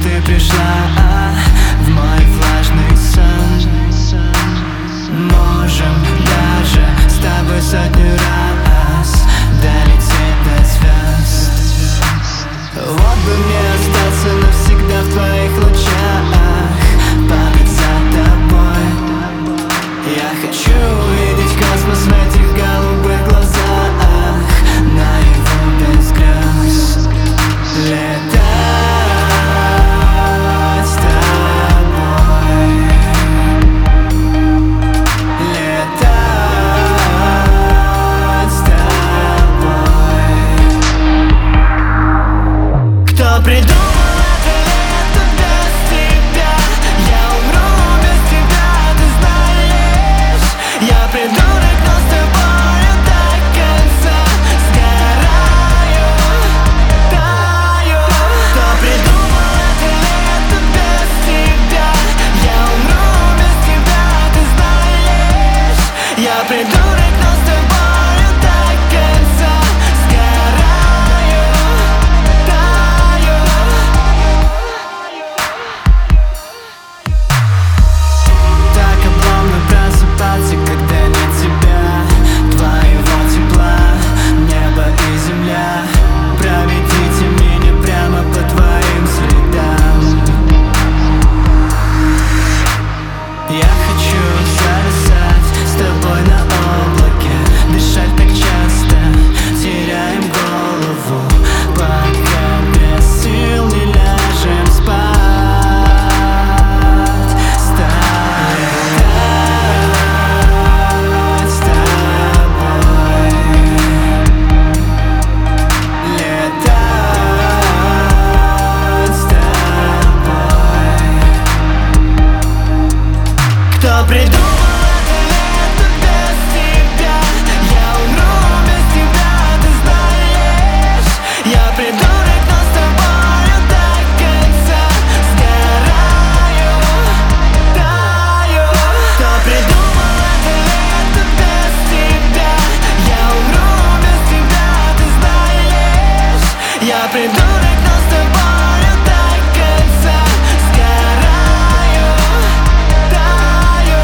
ты пришла в мой влажный сон. Можем даже с тобой сотню раз долететь до звезд. Вот бы мне остаться навсегда в твоих лучах, падать за тобой. Я хочу увидеть космос в этих голубых глазах, наяву без грез. Летать с тобой, летать с тобой. Кто придумал это лето без тебя? Я умру без тебя, ты знаешь. Я придурок, но с тобою до конца сгораю, таю. Кто придумал это лето без тебя? Я умру без тебя, ты знаешь. Я придурок, но с тобою до конца сгораю, таю. Так обломно просыпаться, когда нет тебя, твоего тепла, небо и земля. Проведите меня прямо по твоим следам. Я хочу зависать с тобой на облаке, дышать так часто, теряем голову, пока без сил не ляжем спать. Летать с тобой, летать с тобой. Кто придумал это лето без тебя? Я умру без тебя, ты знаешь. Я придурок, но с тобою до конца сгораю, таю. Кто придумал это лето без тебя? Я умру без тебя, ты знаешь. Я придурок, но с тобою до конца сгораю, таю.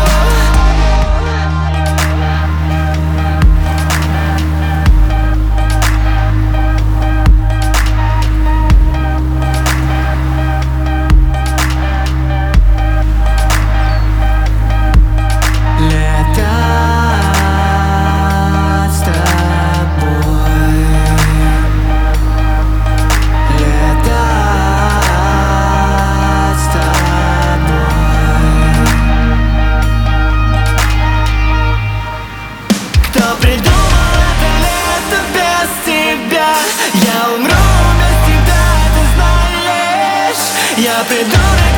Летать с тобой, летать с тобой. Кто придумал это лето без тебя? Я умру без тебя, ты знаешь. Я придурок,